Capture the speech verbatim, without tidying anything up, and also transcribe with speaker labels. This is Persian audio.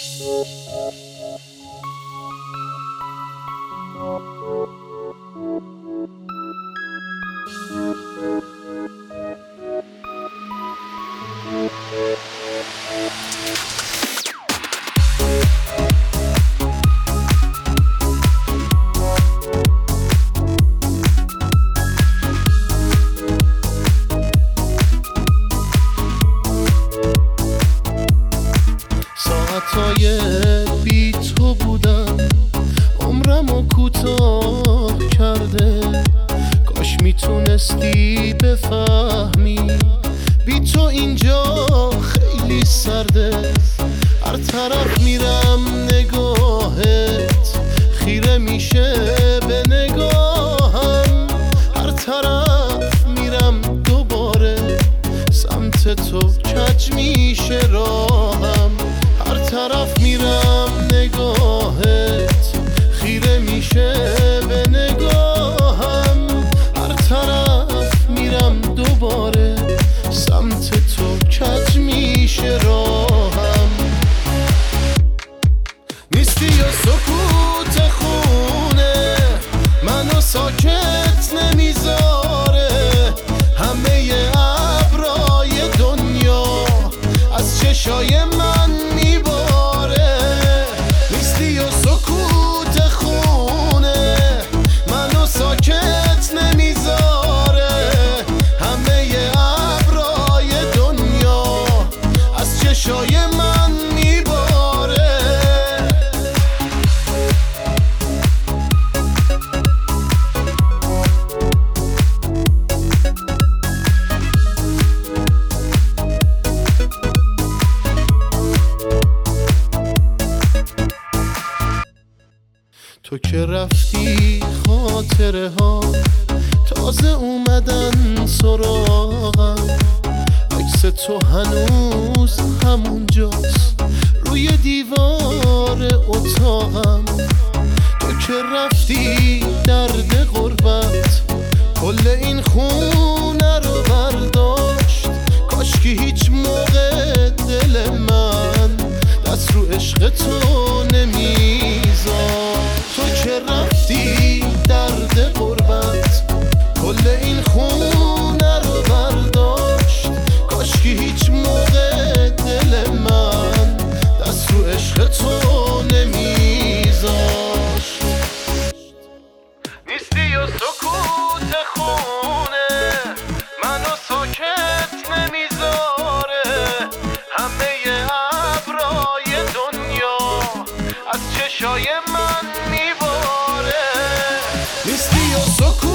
Speaker 1: ساعتای بی تو بودم عمرمو کوتاه کرده، کاش میتونستی بفهمی بی تو اینجا خیلی سرده. هر طرف میرم نگاهت خیره میشه به نگاهم، هر طرف میرم دوباره سمت تو کج میشه راهم. هر طرف میرم نگاهت خیره میشه به نگاهم، هر طرف میرم دوباره سمت تو کج میشه راهم. نیستی یا سکوت خونه منو ساکت نمیذاره، همه ابرای دنیا از چشای من میباره. نیستی یا سکوت خونه منو ساکت نمیذاره، همه ابرای دنیا از چشای من میباره. تو که رفتی خاطره ها تازه اومدن سراغم، عکس تو هنوز همونجاست روی دیوار اتاقم. تو که رفتی درد غربت کل این خونه رو برداشت، کاشکی هیچ موقع دل من دست رو عشق تو نمیذاشت. تو که رفتی درد غربت کل این خونه رو برداشت، کاشکی هیچ موقع دل من دست رو عشق تو نمیذاشت. نیستی یا سکوت خونه منو ساکت نمیذاره، همه ابرای دنیا از چشای من میباره. نیستی یا سکوت